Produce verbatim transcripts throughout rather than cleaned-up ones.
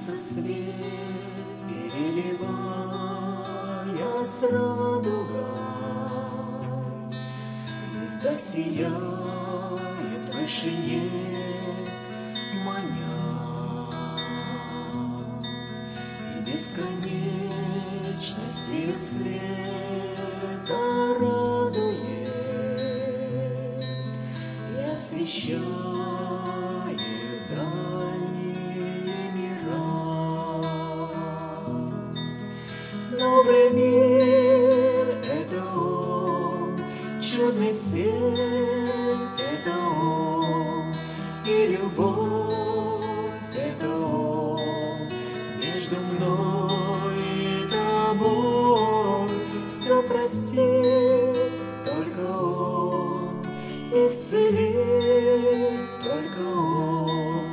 Льется свет, переливая с радугой. Звезда сияет в вышине, маня, и бесконечностью света радует и освещает дальние мира. Добрый мир — это Он, чудный свет — это Он, и любовь — это Он. Между мной и тобой все простит только Он, исцелит только Он,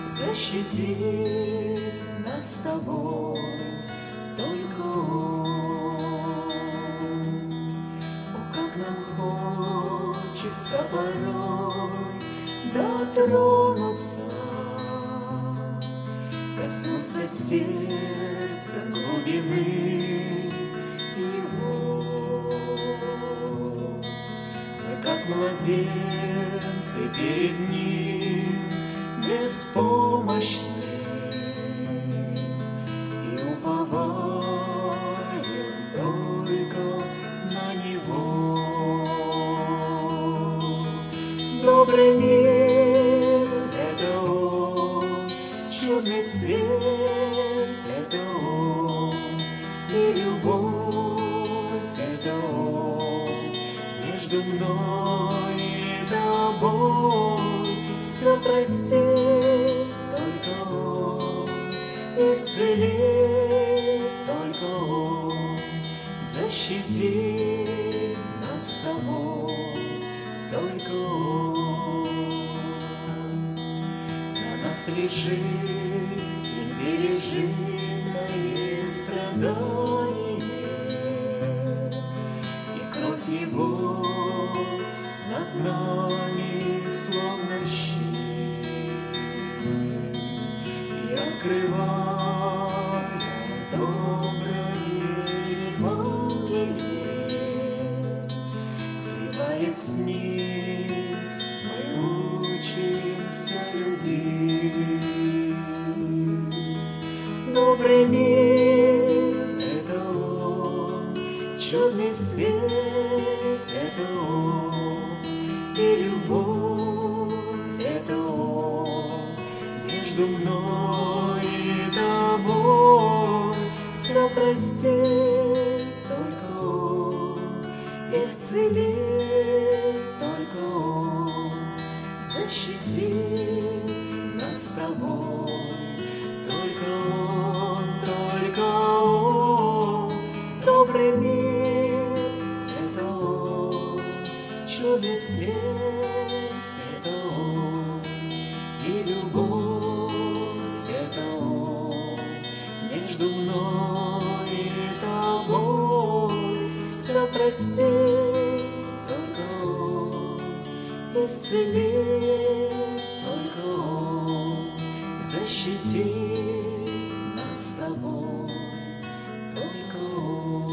защитит нас с тобой только Он. О, как нам хочется порой дотронуться, коснуться сердца глубины Его. Мы, как младенцы перед Ним, беспомощны, и уповаем только на Него. Добрый мир — это Он, чудный свет — это Он, и любовь — это Он. Между мной и тобой все простит только Он, исцелит только Он, защитит нас с тобой только Он. На нас лежит непережитое страдание, и кровь Его над нами словно щит, и открывая доброе Евангелие, сливаясь с ним, мы учимся любить. Добрый мир — это Он, чудный свет — это Он, и любовь — это Он. Между мной и тобой все простит только Он, исцелит только Он, защитит нас с тобой только Он, только Он. Добрый мир — это Он, чудный свет — это Он, и любовь — это Он. Между мной и тобой все простит только Он, исцелит только Он, защитит нас с тобой только Он.